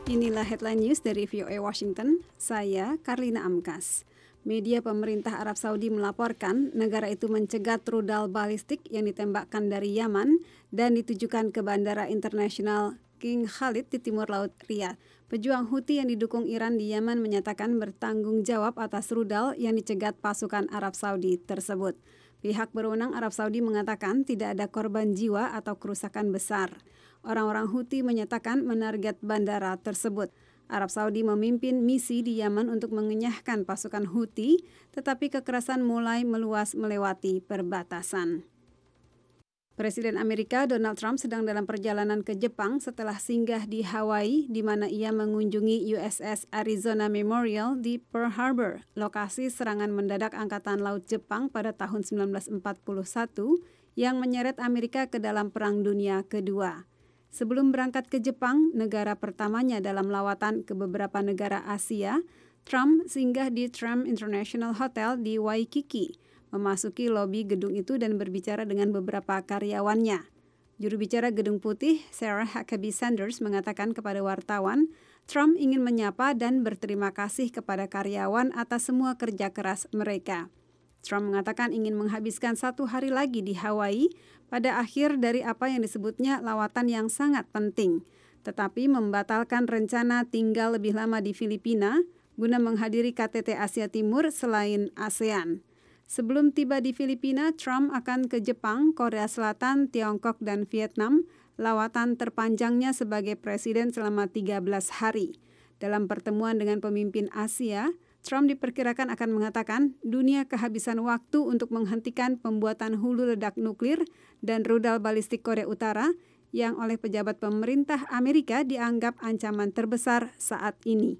Inilah headline news dari VOA Washington, saya Karlina Amkas. Media pemerintah Arab Saudi melaporkan negara itu mencegat rudal balistik yang ditembakkan dari Yaman dan ditujukan ke Bandara Internasional King Khalid di timur laut Riyadh. Pejuang Houthi yang didukung Iran di Yaman menyatakan bertanggung jawab atas rudal yang dicegat pasukan Arab Saudi tersebut. Pihak berwenang Arab Saudi mengatakan tidak ada korban jiwa atau kerusakan besar. Orang-orang Houthi menyatakan menarget bandara tersebut. Arab Saudi memimpin misi di Yaman untuk mengenyahkan pasukan Houthi, tetapi kekerasan mulai meluas melewati perbatasan. Presiden Amerika Donald Trump sedang dalam perjalanan ke Jepang setelah singgah di Hawaii, di mana ia mengunjungi USS Arizona Memorial di Pearl Harbor, lokasi serangan mendadak Angkatan Laut Jepang pada tahun 1941 yang menyeret Amerika ke dalam Perang Dunia Kedua. Sebelum berangkat ke Jepang, negara pertamanya dalam lawatan ke beberapa negara Asia, Trump singgah di Trump International Hotel di Waikiki, memasuki lobi gedung itu dan berbicara dengan beberapa karyawannya. Juru bicara Gedung Putih, Sarah Huckabee Sanders, mengatakan kepada wartawan, Trump ingin menyapa dan berterima kasih kepada karyawan atas semua kerja keras mereka. Trump mengatakan ingin menghabiskan 1 hari lagi di Hawaii pada akhir dari apa yang disebutnya lawatan yang sangat penting, tetapi membatalkan rencana tinggal lebih lama di Filipina guna menghadiri KTT Asia Timur selain ASEAN. Sebelum tiba di Filipina, Trump akan ke Jepang, Korea Selatan, Tiongkok, dan Vietnam, lawatan terpanjangnya sebagai presiden selama 13 hari. Dalam pertemuan dengan pemimpin Asia, Trump diperkirakan akan mengatakan dunia kehabisan waktu untuk menghentikan pembuatan hulu ledak nuklir dan rudal balistik Korea Utara yang oleh pejabat pemerintah Amerika dianggap ancaman terbesar saat ini.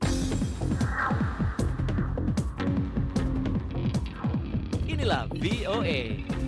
Inilah VOA.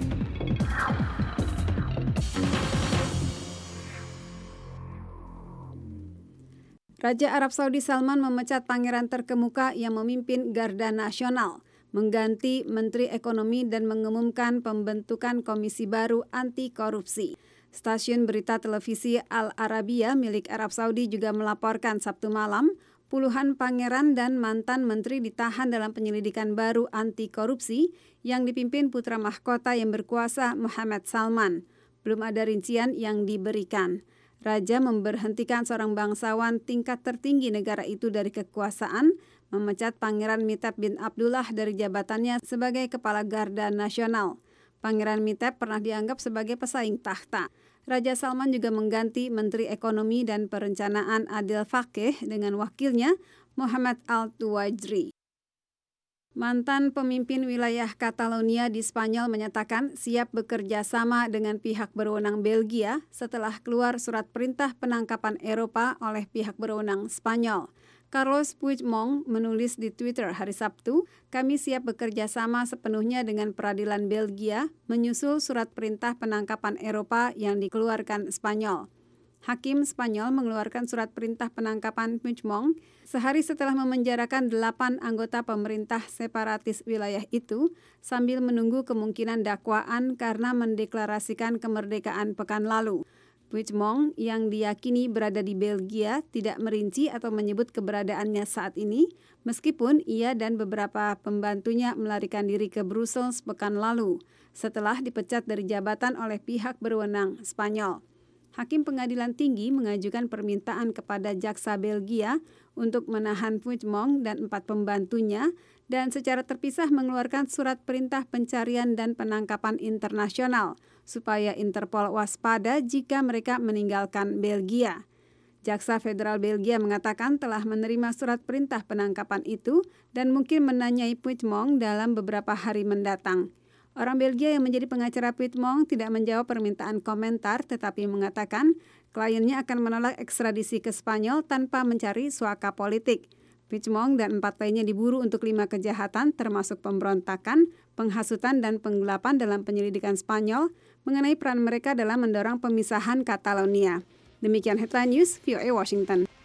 Raja Arab Saudi Salman memecat pangeran terkemuka yang memimpin Garda Nasional, mengganti Menteri Ekonomi dan mengumumkan pembentukan komisi baru anti korupsi. Stasiun berita televisi Al Arabiya milik Arab Saudi juga melaporkan Sabtu malam, puluhan pangeran dan mantan menteri ditahan dalam penyelidikan baru anti korupsi yang dipimpin putra mahkota yang berkuasa Muhammad Salman. Belum ada rincian yang diberikan. Raja memberhentikan seorang bangsawan tingkat tertinggi negara itu dari kekuasaan, memecat Pangeran Miteb bin Abdullah dari jabatannya sebagai Kepala Garda Nasional. Pangeran Miteb pernah dianggap sebagai pesaing tahta. Raja Salman juga mengganti Menteri Ekonomi dan Perencanaan Adil Fakih dengan wakilnya Muhammad Al-Tuwajri. Mantan pemimpin wilayah Catalonia di Spanyol menyatakan siap bekerja sama dengan pihak berwenang Belgia setelah keluar surat perintah penangkapan Eropa oleh pihak berwenang Spanyol. Carles Puigdemont menulis di Twitter hari Sabtu, kami siap bekerja sama sepenuhnya dengan peradilan Belgia menyusul surat perintah penangkapan Eropa yang dikeluarkan Spanyol. Hakim Spanyol mengeluarkan surat perintah penangkapan Puigdemont sehari setelah memenjarakan 8 anggota pemerintah separatis wilayah itu sambil menunggu kemungkinan dakwaan karena mendeklarasikan kemerdekaan pekan lalu. Puigdemont yang diyakini berada di Belgia tidak merinci atau menyebut keberadaannya saat ini, meskipun ia dan beberapa pembantunya melarikan diri ke Brussels pekan lalu setelah dipecat dari jabatan oleh pihak berwenang Spanyol. Hakim Pengadilan Tinggi mengajukan permintaan kepada jaksa Belgia untuk menahan Puigdemont dan 4 pembantunya dan secara terpisah mengeluarkan surat perintah pencarian dan penangkapan internasional supaya Interpol waspada jika mereka meninggalkan Belgia. Jaksa Federal Belgia mengatakan telah menerima surat perintah penangkapan itu dan mungkin menanyai Puigdemont dalam beberapa hari mendatang. Orang Belgia yang menjadi pengacara Puigdemont tidak menjawab permintaan komentar tetapi mengatakan kliennya akan menolak ekstradisi ke Spanyol tanpa mencari suaka politik. Puigdemont dan 4 lainnya diburu untuk 5 kejahatan termasuk pemberontakan, penghasutan dan penggelapan dalam penyelidikan Spanyol mengenai peran mereka dalam mendorong pemisahan Catalonia. Demikian headline news VOA Washington.